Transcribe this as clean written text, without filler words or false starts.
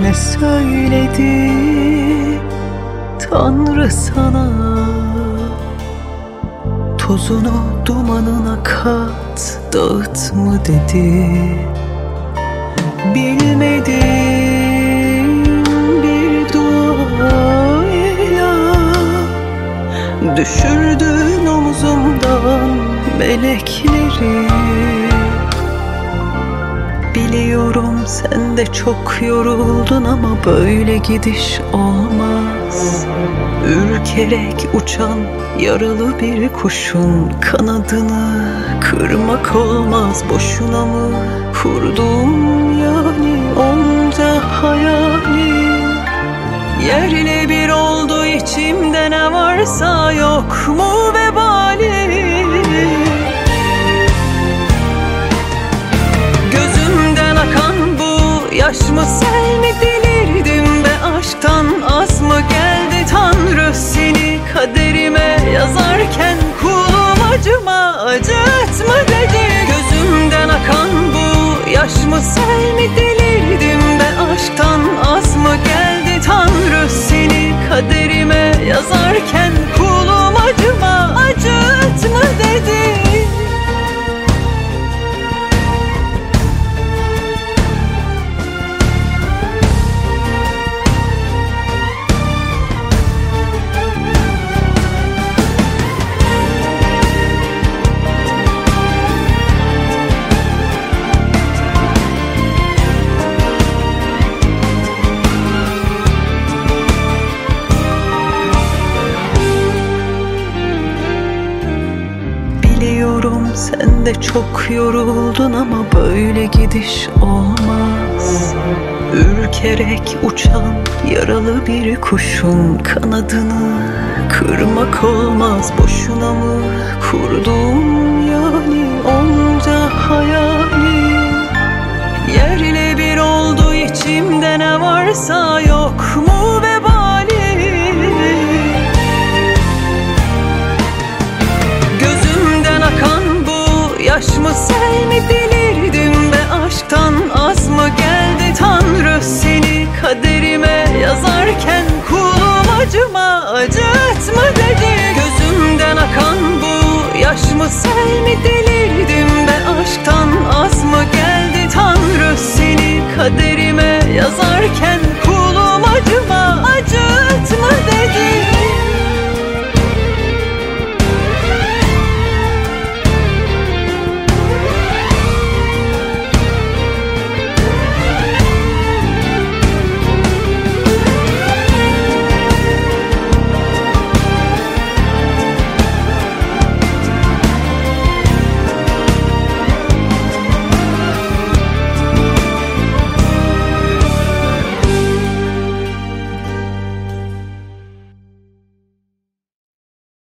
ne söyledi Tanrı sana? Tozunu dumanına kat, dağıt mı dedi? Bilmedim bir duayla düşürdün omuzumdan melekleri. Biliyorum sen de çok yoruldun ama böyle gidiş olmaz. Ürkerek uçan yaralı bir kuşun kanadını kırmak olmaz. Boşuna mı kurdum yani onca hayali? Yerle bir oldu içimde, ne varsa yok mu vebali? Gözümden akan bu yaş mı, sel mi, delirdim be aşktan? Az mı geldi Tanrı seni kaderime yazarken? Kulum acıma, acıtma dedi. Gözümden akan bu yaş mı, sel mi, delirdim be aşktan? Az mı geldi Tanrı seni kaderime yazarken? Kulum acıma, acıtma dedi. Biliyorum sen de çok yoruldun ama böyle gidiş olmaz. Ürkerek uçan yaralı bir kuşun kanadını kırmak olmaz. Boşuna mı kurdum yani onca hayali? Yerle bir oldu içimde, ne varsa yok mu vebali? Yaş mı, sel mi, delirdim be aşktan? Az mı geldi Tanrı seni kaderime yazarken? Kulum acıma,